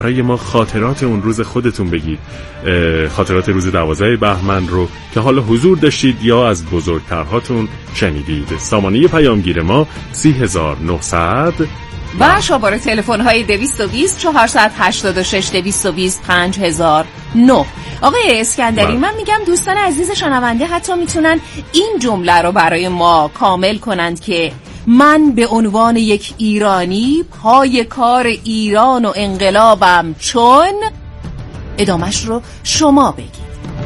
برای ما خاطرات اون روز خودتون بگید، خاطرات روز 12 بهمن رو که حالا حضور داشتید یا از بزرگترهاتون شنیدید. سامانه پیامگیر ما 30900 و شماره تلفن های 220 486 220 5009. آقای اسکندری، من میگم دوستان عزیز شنونده حتی میتونن این جمله رو برای ما کامل کنند که من به عنوان یک ایرانی پای کار ایران و انقلابم، چون ادامش رو شما بگید.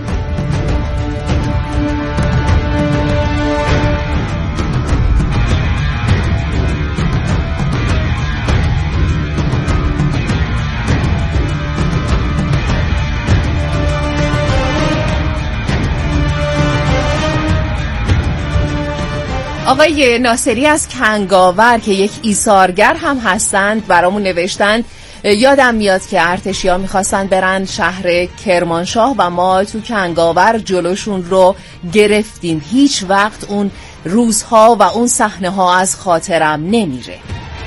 آقای ناصری از کنگاور که یک ایثارگر هم هستند برامون نوشتند یادم میاد که ارتشی‌ها میخواستن برن شهر کرمانشاه و ما تو کنگاور جلوشون رو گرفتیم. هیچ وقت اون روزها و اون صحنه ها از خاطرم نمیره.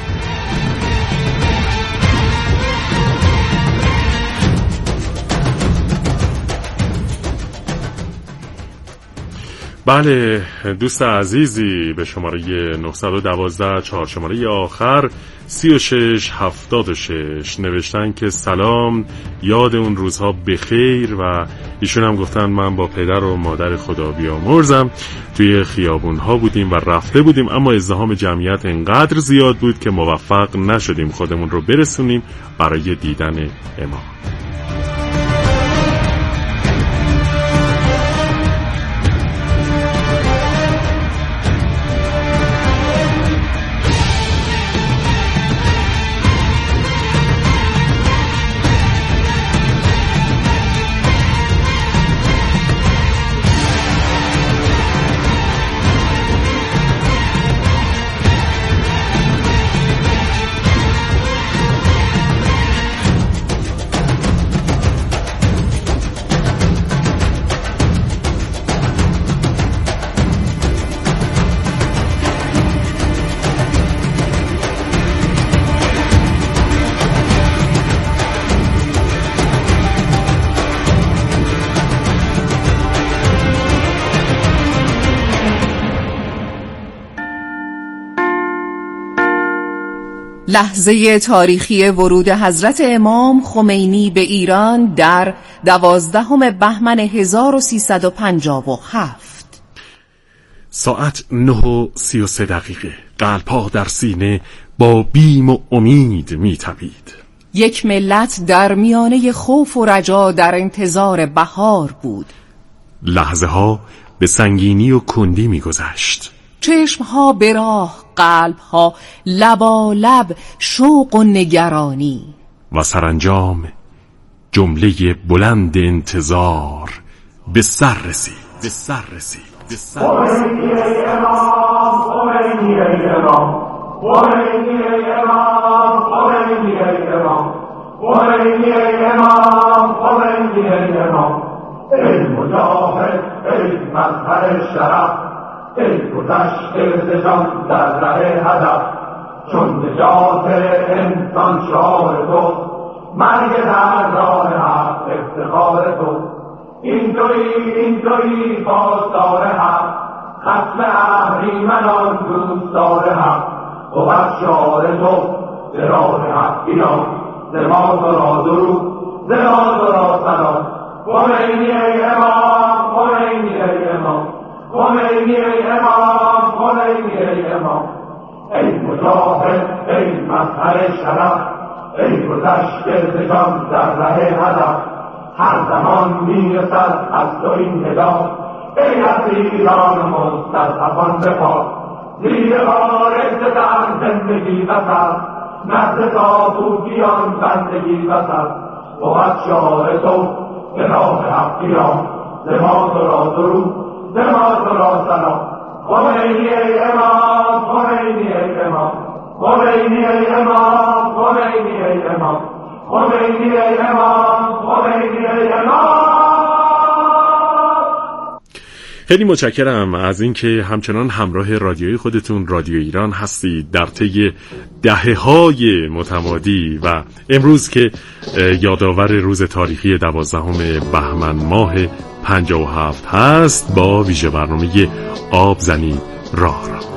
بله دوست عزیزی، به شماره 912 4 شماره آخر 3676 نوشتن که سلام، یاد اون روزها بخیر، و ایشون هم گفتن من با پدر و مادر خدا بیامرزم توی خیابونها بودیم و رفته بودیم، اما ازدحام جمعیت انقدر زیاد بود که موفق نشدیم خودمون رو برسونیم برای دیدن امام. لحظه تاریخی ورود حضرت امام خمینی به ایران در 12 بهمن 1357. ساعت 9:33. قلب‌ها در سینه با بیم و امید می‌تپید. یک ملت در میانه خوف و رجا در انتظار بهار بود. لحظه ها به سنگینی و کندی می‌گذشت. چشمها به راه، قلبها لبالب شوق و نگرانی، و سرانجام جمله بلند انتظار به سر رسید. خمینی ای امام، خمینی ای امام، خمینی ای امام، خمینی ای امام، خمینی ای امام، خمینی ای امام، ای مجاهد، ای مظهر شرف، ای گذشته ز جان در ره هدف، چون نجات انسان شعار تو، مرگ در راه حق افتخار تو، اینطوری پاسدار حق، ختم اهریمنان دوستدار حق، بود شعار تو به راه حق ایران، ز ما تو را درود، ز ما تو را سلام. خمینی ای امام، خمینی ای امام، خمینی ای امام، خمینی ای امام، ای مجاهد، ای مظهر شرف، ای گذشته ز جان در ره هدف، هر زمان میرسد از تو این ندا، ای از ایران مستضعفان بپا، زیر بار ستم زندگی بسر، نزد طاغوتیان بندگی بسر، بود شعار تو به راه حق ایران، ز ما تو را درود، ز ما تو را سلام. خمینی ای امام، خمینی ای امام، خمینی ای امام، خمینی ای امام، خمینی ای امام، خمینی ای امام. خیلی متشکرم از اینکه همچنان همراه رادیوی خودتون رادیو ایران هستید در طی دهه‌های متمادی و امروز که یادآور روز تاریخی 12 بهمن ماه 57 هست با ویژه برنامه آب زنید راه را.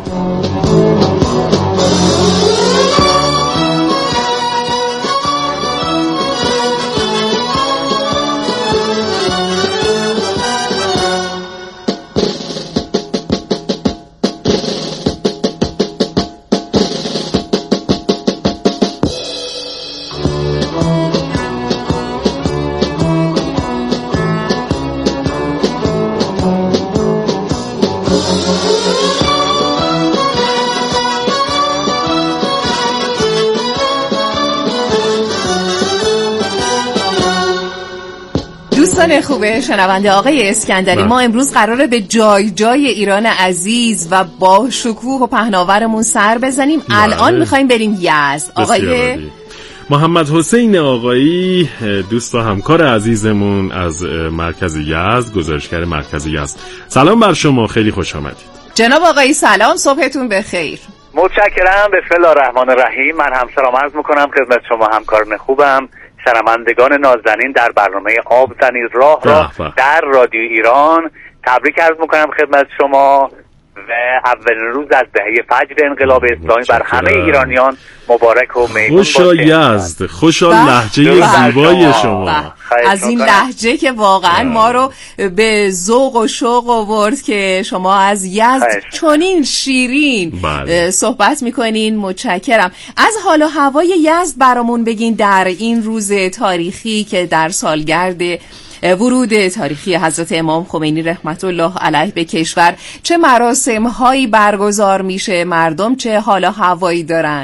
دوستان خوبه شنونده آقای اسکندری، ما امروز قراره به جای جای ایران عزیز و با شکوه و پهناورمون سر بزنیم. الان میخوایم بریم یزد. آقای محمد حسین آقایی، دوست و همکار عزیزمون از مرکز یزد، گزارشگر مرکز یزد. سلام بر شما، خیلی خوش آمدید. جناب آقایی سلام، صبحتون بخیر. متشکرم. بسم الله الرحمن الرحیم. من هم سلام عرض میکنم خدمت شما همکاران خوبم، شنوندگان نازنین در برنامه آب زنید راه را در رادیو ایران. تبریک عرض میکنم خدمت شما و اولین روز از دهه فجر انقلاب اسلامی بر همه ایرانیان مبارک و میمون باشه. خوشا یزد، خوشا لهجه زیبای شما. از این لهجه که واقعا ما رو به ذوق و شوق آورد که شما از یزد چنین شیرین صحبت میکنین. متشکرم. از حال و هوای یزد برامون بگین در این روز تاریخی که در سالگرد ورود تاریخی حضرت امام خمینی رحمت الله علیه به کشور چه مراسم هایی برگزار میشه، مردم چه حال و هوایی دارن؟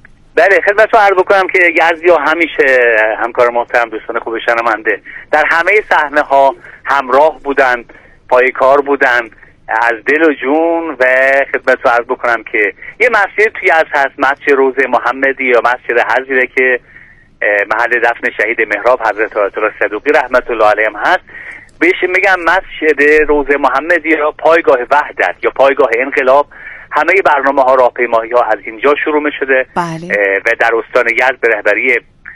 بله خدمتتون عرض بکنم که یزدی‌ها همیشه همکار محترم دوستان خوب شنونده در همه صحنه ها همراه بودن، پای کار بودن از دل و جون. و خدمتتون عرض بکنم که یه مسجد توی یزد هست، مسجد روضه محمدی یا مسجد حضیره که محل دفن شهید مهراب حضرت آیت الله صدوقی رحمت الله علیهم هست. بهش میگم مسجد روضه محمدی یا پایگاه وحدت یا پایگاه انقلاب. همه برنامه ها راهپیمایی ها از اینجا شروع می‌شده و در استان یزد به رهبری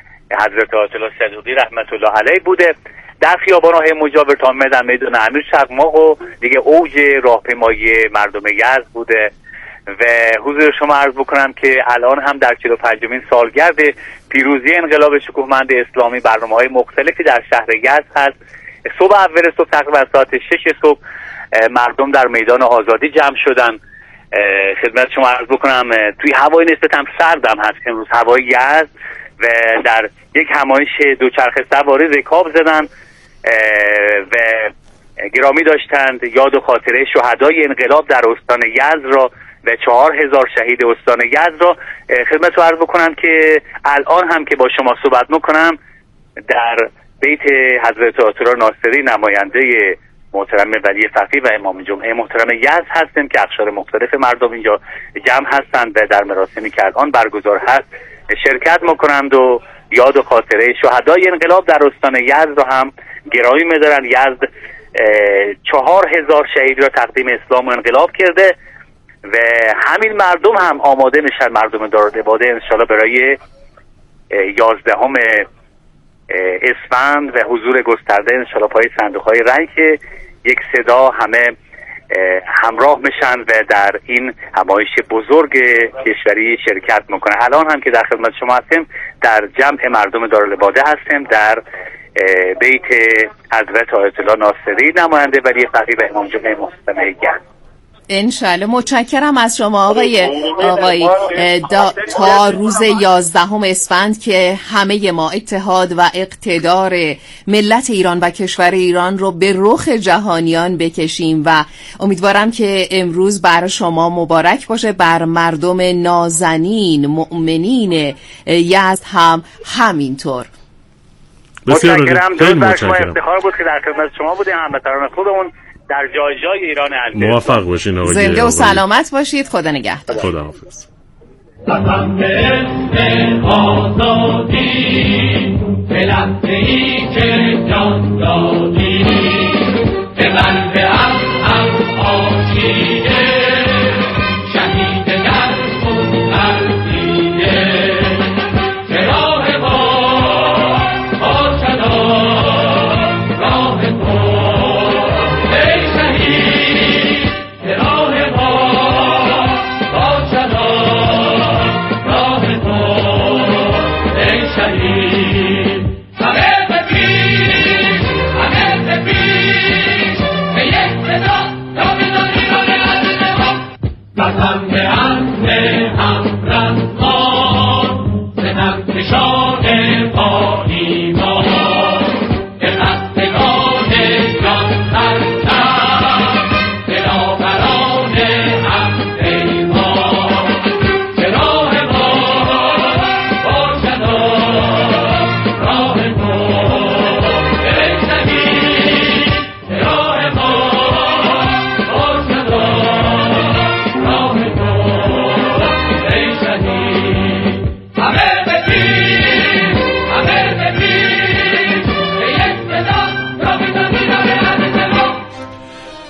حضرت آیت الله صدوقی رحمت الله علیه بوده. در خیابان‌های مجاور تا در میدان امیر چقماق و دیگه اوج راهپیمایی مردم یزد بوده. و حضور شما عرض بکنم که الان هم در 45مین سالگرد پیروزی انقلاب شکوهمند اسلامی برنامه‌های مختلفی در شهر یزد هست. صبح اول صبح تقریبا ساعت 6 صبح مردم در میدان آزادی جمع شدن. خدمت شما عرض بکنم توی هوای نسبتاً سردم هست امروز هوای یزد و در یک همایش دوچرخه سواری رکاب زدن و گرامی داشتند یاد و خاطره شهدای انقلاب در استان یزد را و 4000 شهید استان یزد را. خدمت رو عرض بکنم که الان هم که با شما صحبت میکنم در بیت حضرت آتورا ناصری نماینده محترم ولی فقیه و امام جمعه محترم یزد هستیم که اقشار مختلف مردم اینجا جمع هستند و در مراسمی که الان برگزار هست شرکت میکنند و یاد و خاطره شهدای انقلاب در استان یزد را هم گرامی می‌دارند. یزد 4000 شهید را تقدیم اسلام و انقلاب کرده و همین مردم هم آماده میشن، مردم دارالعباده انشالله برای 11 اسفند و حضور گسترده انشالله پای صندوق‌های رای که یک صدا همه همراه میشن و در این همایش بزرگ کشوری شرکت میکنه. الان هم که در خدمت شما هستیم در جمع مردم دارالعباده هستیم در بیت حضرت آیت الله ناصری نماینده ولی فقیه و امام جمعه محترم یزد. انشالله. متشکرم از شما آقای تا روز 11 اسفند که همه ما اتحاد و اقتدار ملت ایران و کشور ایران رو به رخ جهانیان بکشیم و امیدوارم که امروز بر شما مبارک باشه، بر مردم نازنین مؤمنین یزد هم همینطور. متشکرم. درود بر شما، افتخار بود که در خدمت شما بودیم، هموطنان خوبمون در جای جای ایران عزیز. موفق باشین آقای. زنده و سلامت باشید. خدا نگهدار. خداحافظ. قسم به اسم آزادی به لحظه‌ای که جان دادی به قلب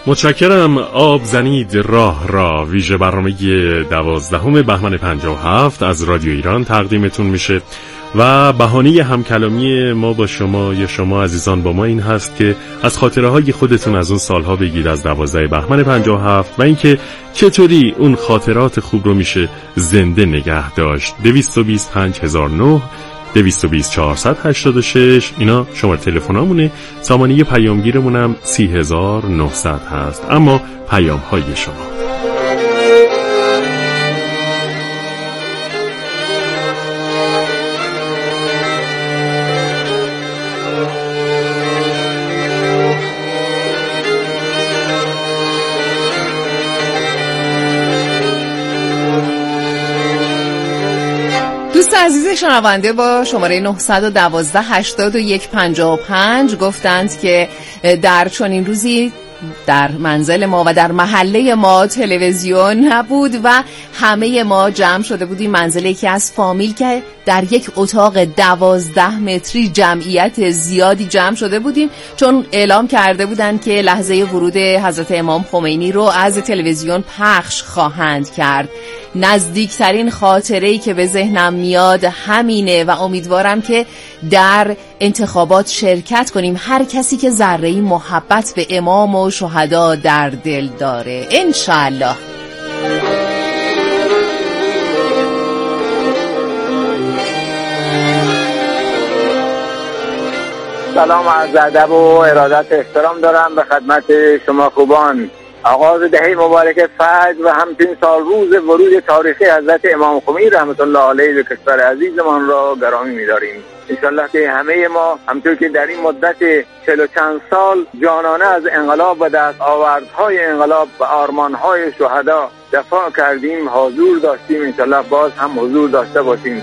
متشکرم. آب زنید راه را ویژه برنامه 12 بهمن 57 از رادیو ایران تقدیمتون میشه و بهانه همکلامی ما با شما یا شما عزیزان با ما این هست که از خاطره های خودتون از اون سالها بگید، از 12 بهمن 57 و اینکه چطوری اون خاطرات خوب رو میشه زنده نگه داشت. 225009 220486 اینا شماره تلفنامونه. سامانه پیامگیرمونم 30900 هست. اما پیام های شما عزیز شنونده با شماره 912-8155 گفتند که در چنین روزی در منزل ما و در محله ما تلویزیون نبود و همه ما جمع شده بودیم منزل یکی از فامیل که در یک اتاق 12 متری جمعیت زیادی جمع شده بودیم، چون اعلام کرده بودند که لحظه ورود حضرت امام خمینی رو از تلویزیون پخش خواهند کرد. نزدیکترین خاطره‌ای که به ذهنم میاد همینه و امیدوارم که در انتخابات شرکت کنیم، هر کسی که ذره‌ای محبت به امام و شهدا در دل داره انشالله. سلام، عرض ادب و ارادت احترام دارم به خدمت شما خوبان. آغاز دهه مبارک فجر و همچنین سال روز ورود تاریخی حضرت امام خمینی رحمت الله علیه به کشور عزیزمان را گرامی می‌داریم. انشالله که همه ما همطور که در این مدت 40 و چند سال جانانه از انقلاب و دستاوردهای انقلاب و آرمانهای شهدا دفاع کردیم، حضور داشتیم، انشالله باز هم حضور داشته باشیم.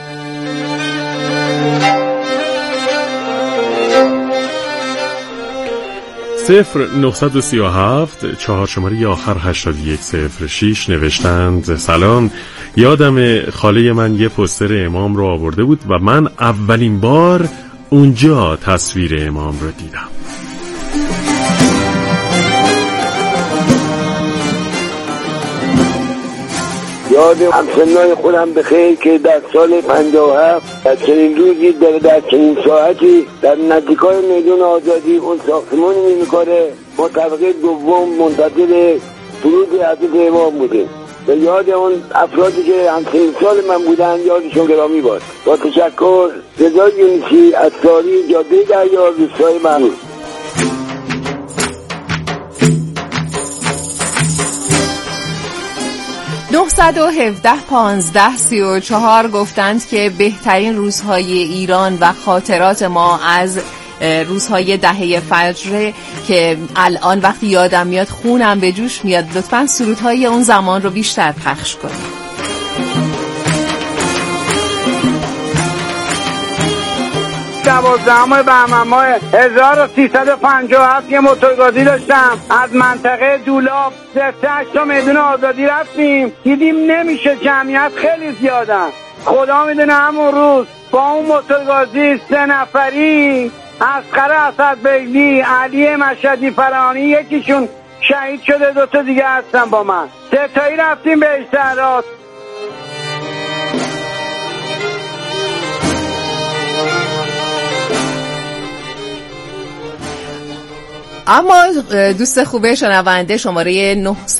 0937 4 شماره آخر 8106 نوشتند سلام، یادم خاله من یه پوستر امام رو آورده بود و من اولین بار اونجا تصویر امام رو دیدم. یاد همسنای خودم بخیر که در سال 57 در چنین روزی در چنین ساعتی در نزدیکای میدان آزادی اون ساختمان میمیکاره ما طبقه دوم منتظر فرود حضرت امام بودیم. به یاد اون افرادی که همسن سال من بودن یادشون گرامی باد. با تشکر، رضا یونسی از ساری جاده دریا، روستای معروف. 917-15-34 گفتند که بهترین روزهای ایران و خاطرات ما از روزهای دهه فجر که الان وقتی یادم میاد خونم به جوش میاد. لطفاً سرودهای اون زمان رو بیشتر پخش کنید. دوازدهم بهمن ماه 1357 یه موتورگازی داشتم، از منطقه دولاب 7-8 تا میدون آزادی رفتیم، دیدیم نمیشه، جمعیت خیلی زیادن. خدا میدونه همون روز با اون موتورگازی 3 نفری، اصغر اسدبیلی، علی مشهدی فرهانی، یکیشون شهید شده، 2 تا دیگه هستن با من، 3 تایی رفتیم به اشتهارات. اما دوست خوبه شنونده شماره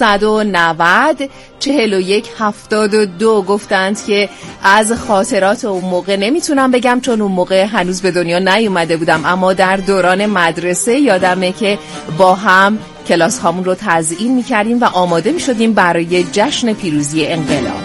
990-4172 گفتند که از خاطرات اون موقع نمیتونم بگم چون اون موقع هنوز به دنیا نیومده بودم، اما در دوران مدرسه یادمه که با هم کلاس هامون رو تزیین میکردیم و آماده میشدیم برای جشن پیروزی انقلاب.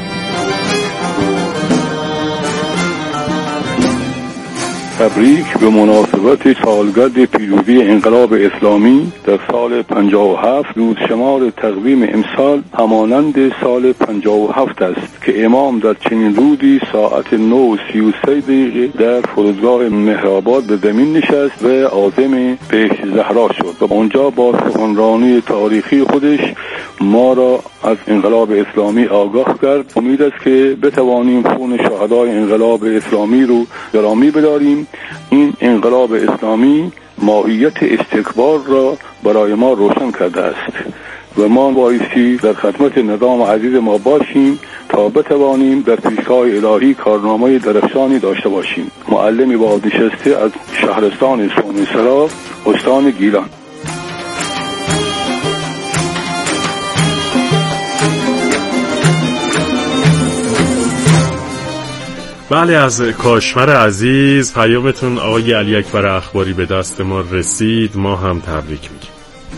تبریک به مناسبت سالگرد پیروزی انقلاب اسلامی در سال 57. روز شمار تقویم امسال همانند سال 57 است که امام در چنین روزی ساعت 9:33 در فرودگاه مهرآباد به زمین نشست و عازم بهشت زهرا شد و اونجا با سخنرانی تاریخی خودش ما را از انقلاب اسلامی آگاه کرد. امید است که بتوانیم خون شهدای انقلاب اسلامی رو گرامی بداریم. این انقلاب اسلامی ماهیت استکبار را برای ما روشن کرده است. و ما بایستی در خدمت نظام عزیز ما باشیم تا بتوانیم در پیشگاه الهی کارنامه درخشانی داشته باشیم. معلم بازنشسته از شهرستان سونسرا، استان گیلان. بله، از کاشمر عزیز پیامتون آقای علی اکبر اخباری به دست ما رسید. ما هم تبریک میگیم.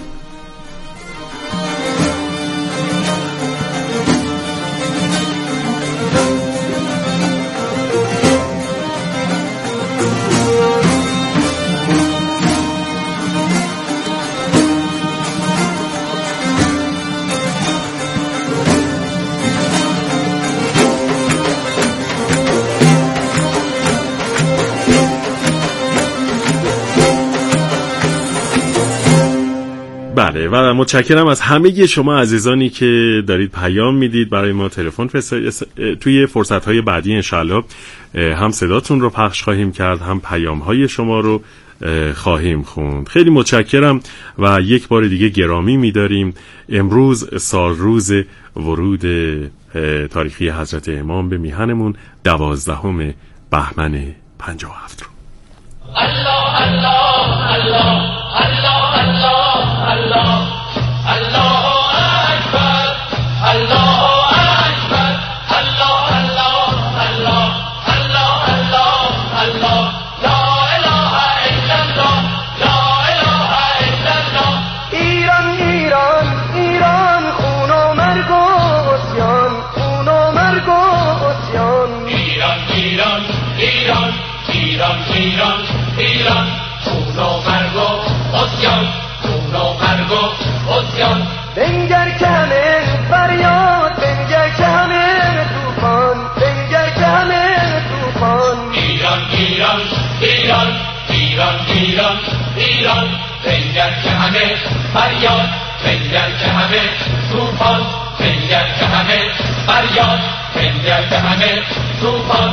بله و متشکرم از همه شما عزیزانی که دارید پیام میدید برای ما، تلفن توی فرصت‌های بعدی انشالله هم صداتون رو پخش خواهیم کرد، هم پیام‌های شما رو خواهیم خوند. خیلی متشکرم و یک بار دیگه گرامی می‌داریم. امروز سال روز ورود تاریخی حضرت امام به میهنمون 12 بهمن 57 رو. الله الله الله الله الله الله الله اکبر الله اکبر الله الله الله الله الله الله لا اله الا الله لا اله الا الله. ایران ایران ایران، خون و مرگ و عصیان، خون و مرگ و عصیان. ایران ایران ایران ایران ایران ایران، خون و مرگ و عصیان، خون و مرگ و عصیان. بنگر که همه فریاد، بنگر که همه طوفان، بنگر که همه طوفان. ایران ایران ایران ایران ایران ایران، بنگر که همه فریاد، بنگر که همه طوفان، بنگر که همه فریاد، بنگر که همه طوفان.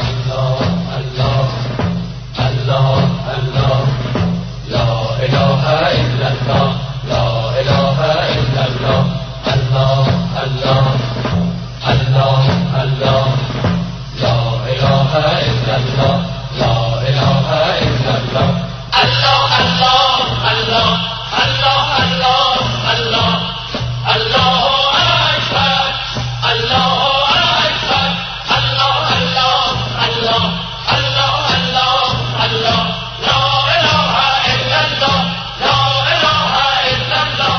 الله الله الله لا اله الا الله لا اله الا الله الله الله الله الله لا اله الا الله لا اله الا الله الله الله الله الله الله الله الله اکبر الله اکبر الله الله الله الله الله الله لا اله الا الله لا اله الا الله.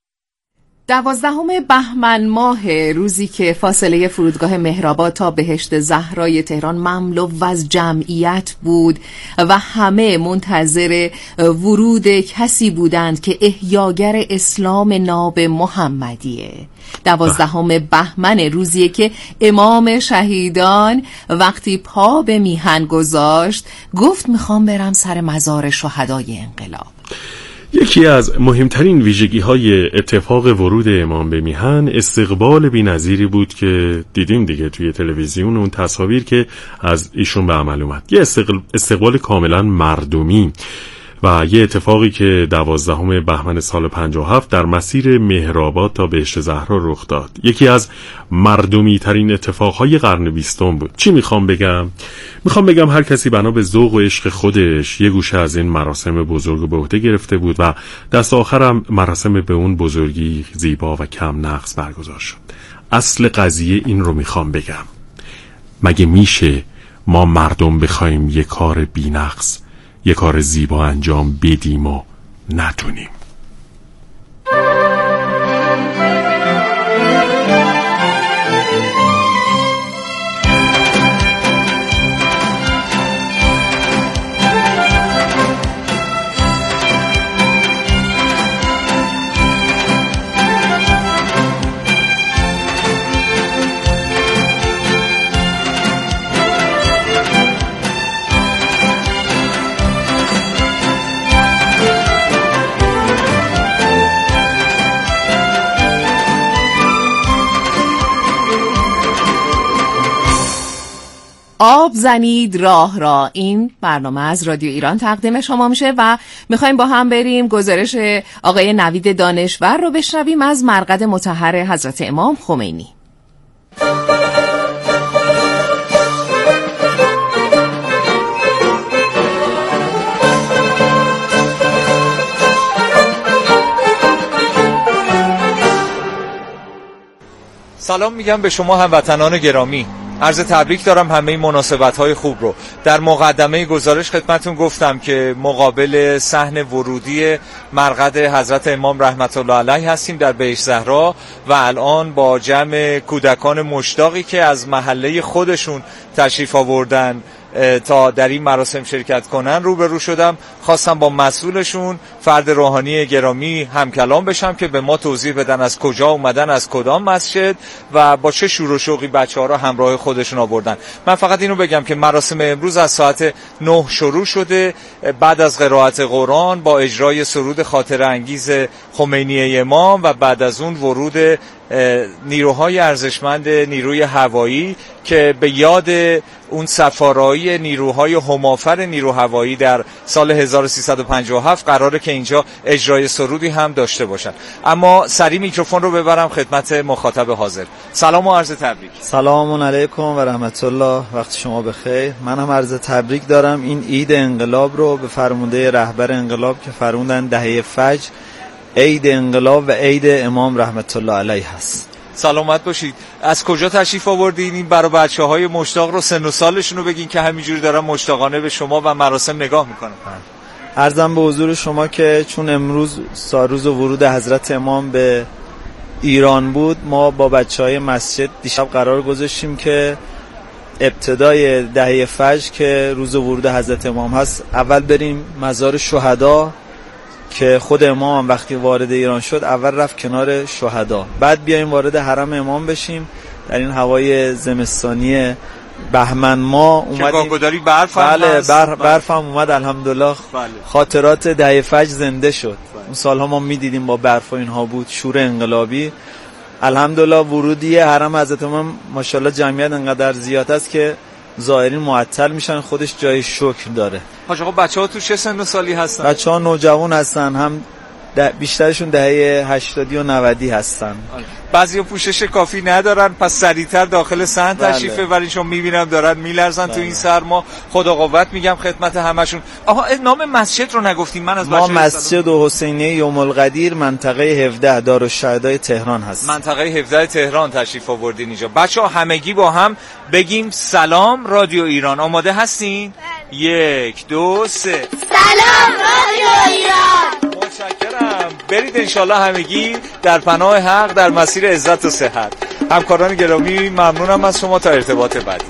12 بهمن ماه، روزی که فاصله فرودگاه مهرآباد تا بهشت زهرای تهران مملو از جمعیت بود و همه منتظر ورود کسی بودند که احیاگر اسلام ناب محمدیه. 12 بهمن روزیه که امام شهیدان وقتی پا به میهن گذاشت گفت میخوام برم سر مزار شهدای انقلاب. یکی از مهمترین ویژگی‌های اتفاق ورود امام به میهن استقبال بی‌نظیری بود که دیدیم دیگه توی تلویزیون، اون تصاویر که از ایشون به عمل اومد. یه استقبال کاملا مردمی و یه اتفاقی که 12 بهمن سال 57 در مسیر مهرآباد تا بهشت زهرا رخ داد. یکی از مردمی ترین اتفاقهای قرن 20 بود. چی میخوام بگم؟ میخوام بگم هر کسی بنا به ذوق و عشق خودش یه گوشه از این مراسم بزرگ به عهده گرفته بود و دست آخرم مراسم به اون بزرگی زیبا و کم نقص برگزار شد. اصل قضیه این رو میخوام بگم: مگه میشه ما مردم بخوایم یه کار بی‌نقص، یه کار زیبا انجام بدیم و نتونیم؟ آب زنید راه را. این برنامه از رادیو ایران تقدیم شما میشه و میخوایم با هم بریم گزارش آقای نوید دانشور رو بشنویم از مرقد مطهر حضرت امام خمینی. سلام میگم به شما هموطنان گرامی. عرض تبریک دارم همه مناسبت‌های خوب رو. در مقدمه گزارش خدمتتون گفتم که مقابل صحن ورودی مرقد حضرت امام رحمت الله علیه هستیم در بهشت زهرا و الان با جمع کودکان مشتاقی که از محله خودشون تشریف آوردن تا در این مراسم شرکت کنن روبرو شدم. خواستم با مسئولشون فرد روحانی گرامی هم کلام بشم که به ما توضیح بدن از کجا اومدن، از کدام مسجد و با چه شور و شوقی بچه‌ها را همراه خودشون آوردن. من فقط اینو بگم که مراسم امروز از ساعت 9 شروع شده، بعد از قرائت قرآن با اجرای سرود خاطره انگیز خمینی امام و بعد از اون ورود نیروهای ارزشمند نیروی هوایی که به یاد اون سفارایی نیروهای همافر نیرو هوایی در سال 1357 قراره که اینجا اجرای سرودی هم داشته باشن. اما سریع میکروفون رو ببرم خدمت مخاطب حاضر. سلام و عرض تبریک. سلام علیکم و رحمت الله، وقت شما بخیر. من هم عرض تبریک دارم. این عید انقلاب رو به فرموده رهبر انقلاب که فرمودن دهه فجر عید انقلاب و عید امام رحمت الله علیه هست. سلامت باشید. از کجا تشریف آوردین؟ این برای بچه‌های مشتاق رو سن و سالشون رو بگین که همینجوری دارن مشتاقانه به شما و مراسم نگاه میکنن. عرضم به حضور شما که چون امروز روز ورود حضرت امام به ایران بود، ما با بچه‌های مسجد دیشب قرار گذاشتیم که ابتدای دهه فجر که روز ورود حضرت امام هست اول بریم مزار شهدا که خود امام وقتی وارد ایران شد اول رفت کنار شهدا، بعد بیایم وارد حرم امام بشیم. در این هوای زمستانی بهمن ماه اومدیم. گاگوداری برف هم بله برف هم اومد الحمدلله. بله. خاطرات دهه فجر زنده شد. اون سالها ما میدیدیم با برف و اینها بود، شور انقلابی. الحمدلله ورودی حرم حضرت امام ماشاءالله جمعیت انقدر زیاد است که زائرین معطل میشن، خودش جای شکر داره. حاج آقا بچه‌ها تو چه سن و سالی هستن؟ بچه‌ها نوجوان هستن، هم بیشترشون دهه 80 و 90 هستن. بعضیا پوشش کافی ندارن، پس سریعتر داخل صحن تشریف ببرین. چون میبینم دارن میلرزن تو این سرما. خدا قوت میگم خدمت همشون. آها نام مسجد رو نگفتیم. من از ما مسجد حسینیه یوم القدیر منطقه 17 دارالشهدای تهران هست. منطقه 17 تهران تشریف آوردین اینجا. بچه‌ها همگی با هم بگیم سلام رادیو ایران. آماده هستین؟ 1 2 3 سلام رادیو ایران. متشکرم. برید انشالله همگی در پناه حق در مسیر عزت و صحت. همکاران گرامی ممنونم از شما. تا ارتباط بعدی.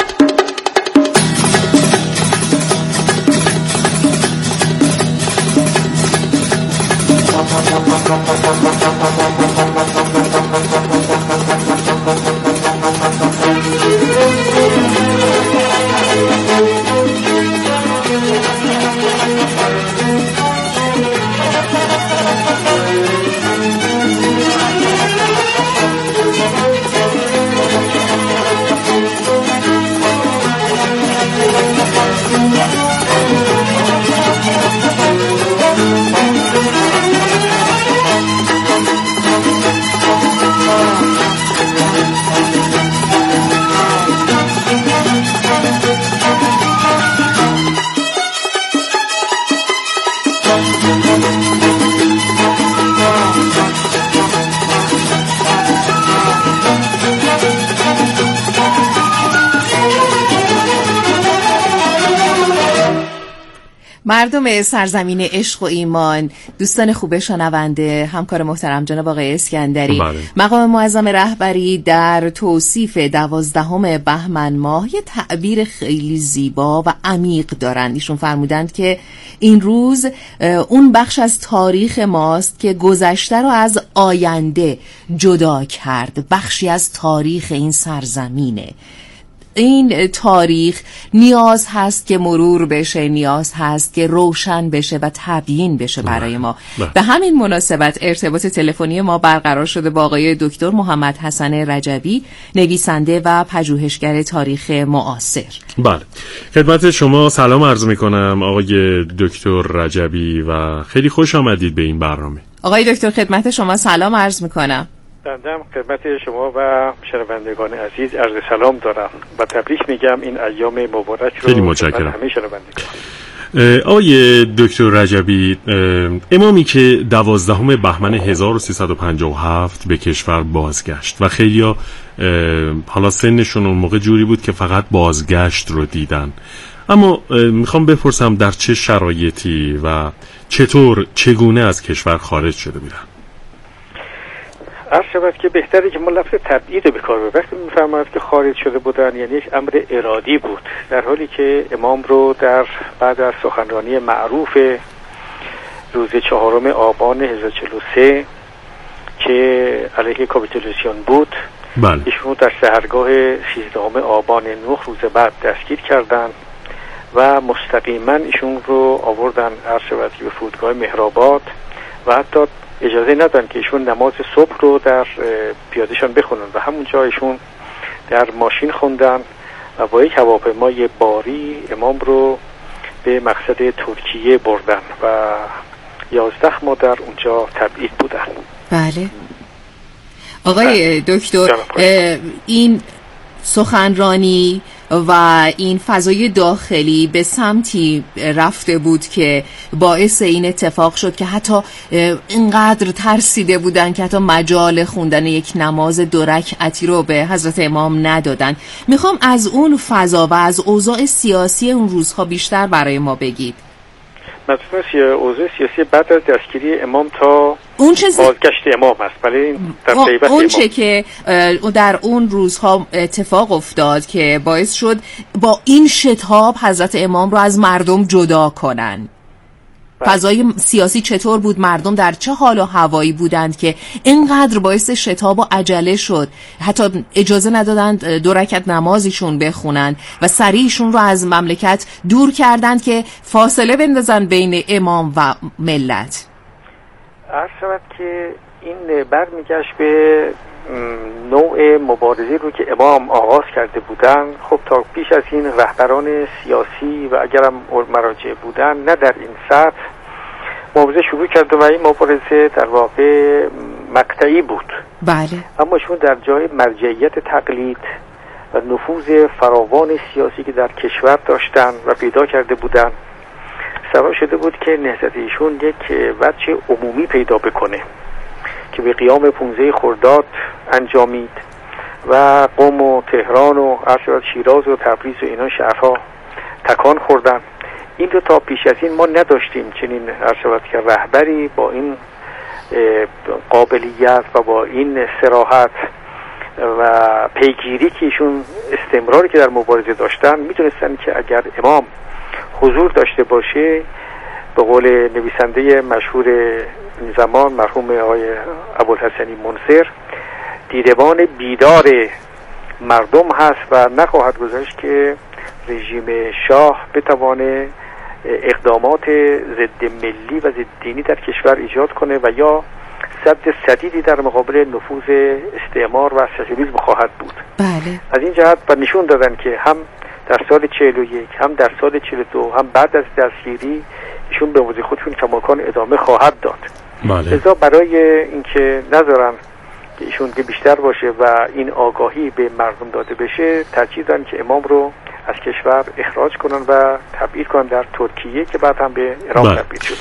مردم سرزمین عشق و ایمان، دوستان خوب شنونده، همکار محترم جناب آقای اسکندری، مقام معظم رهبری در توصیف 12 بهمن ماه یه تعبیر خیلی زیبا و عمیق دارن. ایشون فرمودند که این روز اون بخش از تاریخ ماست که گذشته رو از آینده جدا کرد، بخشی از تاریخ این سرزمینه. این تاریخ نیاز هست که مرور بشه، نیاز هست که روشن بشه و تبیین بشه برای ما. به همین مناسبت ارتباط تلفنی ما برقرار شده با آقای دکتر محمد حسن رجبی، نویسنده و پژوهشگر تاریخ معاصر. بله، خدمت شما سلام عرض میکنم آقای دکتر رجبی و خیلی خوش آمدید به این برنامه. آقای دکتر خدمت شما سلام عرض میکنم. بنده هم خدمت شما و شنوندگان عزیز عرض سلام دارم و تبریک میگم این ایام مبارک رو. خیلی متشکرم. همه شنوندگان. آقای دکتر رجبی، امامی که 12 بهمن 1357 به کشور بازگشت و خیلیا حالا سنشون اون موقع جوری بود که فقط بازگشت رو دیدن، اما میخوام بپرسم در چه شرایطی و چگونه از کشور خارج شده بودن؟ عرض شود که بهتره که ما لفظ تبعید رو به کار ببریم. وقتی میفرماید که خارج شده بودن یعنی یک امر ارادی بود، در حالی که امام رو در بعد از سخنرانی معروف روز 4 آبان 1043 که علیه کاپیتولیسیون بود، بله، ایشون در سحرگاه 16 آبان 9 روز بعد دستگیر کردن و مستقیما ایشون رو آوردن عرض شود که به فرودگاه مهرآباد و حتی اجازه ندادن که ایشون نماز صبح رو در پیادهشان بخونن و همونجا ایشون در ماشین خوندن و با یک هواپیمای باری امام رو به مقصد ترکیه بردن و 11 ماه در اونجا تبعید بودن. بله آقای دکتر، این سخنرانی و این فضای داخلی به سمتی رفته بود که باعث این اتفاق شد که حتی اینقدر ترسیده بودن که حتی مجال خوندن یک نماز 2 رکعتی رو به حضرت امام ندادن. میخوام از اون فضا و از اوضاع سیاسی اون روزها بیشتر برای ما بگید. مثلا اوضاع سیاسی بعد از دستگیری امام تا بازگشت امام است. ولی اون چه که در اون روزها اتفاق افتاد که باعث شد با این شتاب حضرت امام رو از مردم جدا کنن. فضای سیاسی چطور بود؟ مردم در چه حال و هوایی بودند که اینقدر باعث شتاب و عجله شد حتی اجازه ندادند 2 رکعت نمازشون بخونن و سریعشون رو از مملکت دور کردند که فاصله بندازن بین امام و ملت؟ عرض شود که این برمیگشت به نوع مبارزه رو که امام آغاز کرده بودن. خب تا پیش از این رهبران سیاسی و اگرم مراجع بودن نه در این سطح مبارزه شروع کرده و این مبارزه در واقع مقطعی بود. بله. اما شون در جای مرجعیت تقلید و نفوذ فراوان سیاسی که در کشور داشتن و پیدا کرده بودن سبب شده بود که نهضت ایشون یک وجه عمومی پیدا بکنه که به قیام 15 خرداد انجامید و قم و تهران و شیراز و تبریز و اینا شهرها تکان خوردن. این رو تا پیش از این ما نداشتیم، چنین عرض که رهبری با این قابلیت و با این صراحت و پیگیری که ایشون استمراری که در مبارزه داشتن میدونستن که اگر امام حضور داشته باشه، به قول نویسنده مشهور این زمان مرحوم آقای ابوالحسنی منصر، دیدبان بیدار مردم هست و نخواهد گذاشت که رژیم شاه بتوانه اقدامات ضد ملی و ضد دینی در کشور ایجاد کنه و یا سد سدیدی در مقابل نفوذ استعمار و سوسیالیسم خواهد بود. بله. از این جهت و نشون دادن که هم در سال 41 هم در سال 42 هم بعد از دستگیری ایشون به موضوع خودشون کماکان ادامه خواهد داد. بله. لذا برای اینکه نذارن که ایشون که بیشتر باشه و این آگاهی به مردم داده بشه، ترجیح دادن که امام رو از کشور اخراج کنن و تبعید کنن در ترکیه که بعد هم به عراق تبعید شد.